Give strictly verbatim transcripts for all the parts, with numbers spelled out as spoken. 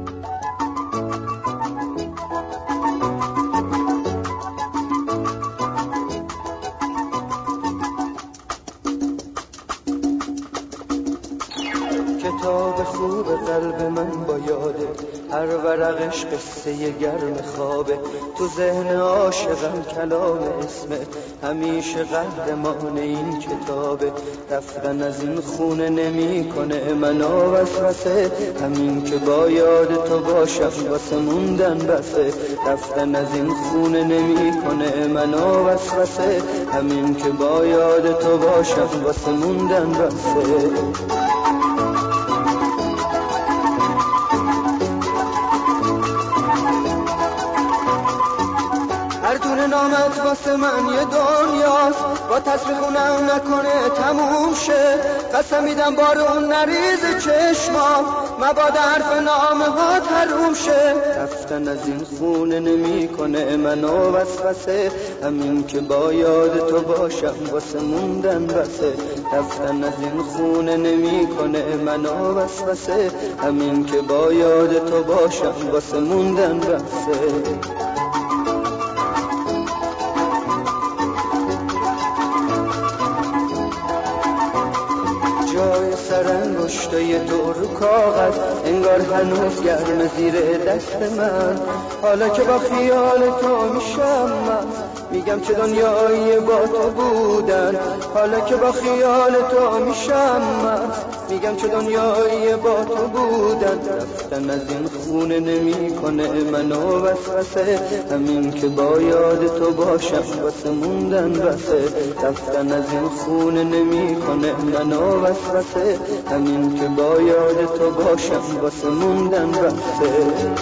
کتاب خوب قلب من با یاده، هر ورقش قصه گرم خوابه. تو ذهن عاشقم کلام اسمه، همیشه قهرمان این کتابه. رفتن از این خونه نمی کنه منو وسوسه، همین که با یاد تو باشم واسه موندن بسه. رفتن از این خونه نمی کنه منو وسوسه، همین که با یاد تو باشم واسه موندن بسه. هر دونه نامت واسه من یه دنیاست، با تصویر خونم نکنه تموم شه. قسم میدم بار اون نریز چشمام، مبادا حرف نامه ها تروم شه. رفتن از این خونه نمی کنه منو وسوسه، همین که با یاد تو باشم واسه موندن بسه. رفتن از این خونه نمی کنه منو وسوسه، همین که با یاد تو باشم واسه موندن بسه. جای سرانگشتای تو رو کاغذ، انگار هنوز گرم زیر دست من. حالا که با خیال تو میشم من، میگم چه دنیایی با تو بودن. حالا که با خیال تو میشم من، میگم چه دنیایی با تو بودن. رفتن از این خونه نمی کنه منو وسوسه، همین که با یاد تو باشم واسه موندن بسه. رفتن از این خونه نمی کنه منو وسوسه، همین که با یاد تو باشم واسه موندن بسه.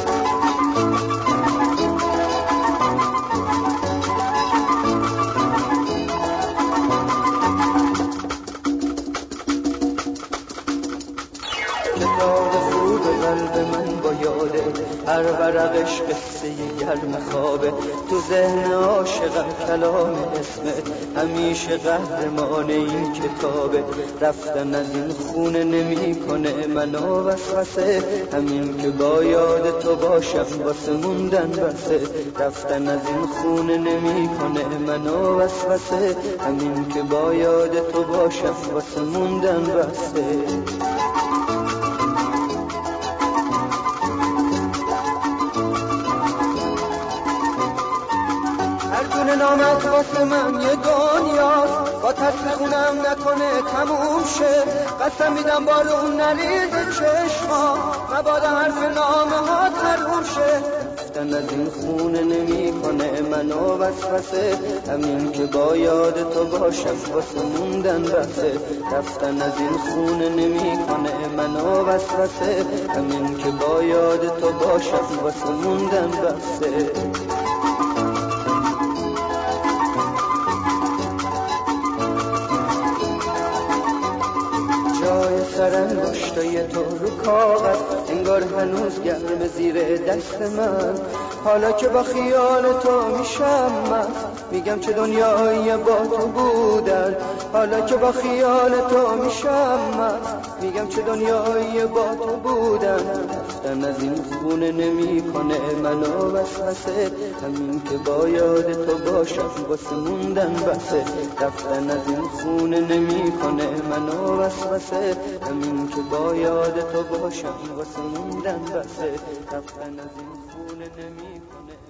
کتاب خوب قلب من با یاده، هر ورقش قصه گرم خوابه. تو ذهن عاشقم کلام اسمه، همیشه قهرمان این کتابه. رفتن از این خونه نمی کنه منو وسوسه، همین که با یاد تو باشم واسه موندن بسه. رفتن از این خونه نمی کنه منو وسوسه، همین که با یاد تو باشم واسه موندن بسه. هر دونه نامت واسه من یه دنیاست، با تصویر خونم نکنه تموم شه. قسم میدم بار اون نریز چشما، مبادا حرف نامه ها تروم شه. رفتن از این خونه نمی کنه منو وسوسه، همین که با یاد تو باشم واسه موندن بسه. رفتن از این خونه نمی کنه منو وسوسه، همین که با یاد تو باشم واسه موندن بسه. جای سرانگشتای تو رو کاغذ، انگار هنوز گرم زیر دست من. حالا که با خیال تو میشم من، میگم چه دنیایی با تو بودن. حالا که با خیال تو میشم من، میگم چه دنیایی با تو بودن. رفتن از این خونه نمی کنه منو وسوسه، همین که با یاد تو باشم واسه موندن بسه. رفتن از این خونه نمی کنه منو وسوسه، همین که با یاد تو باشم واسه موندن بسه. رفتن از این خونه نمی کنه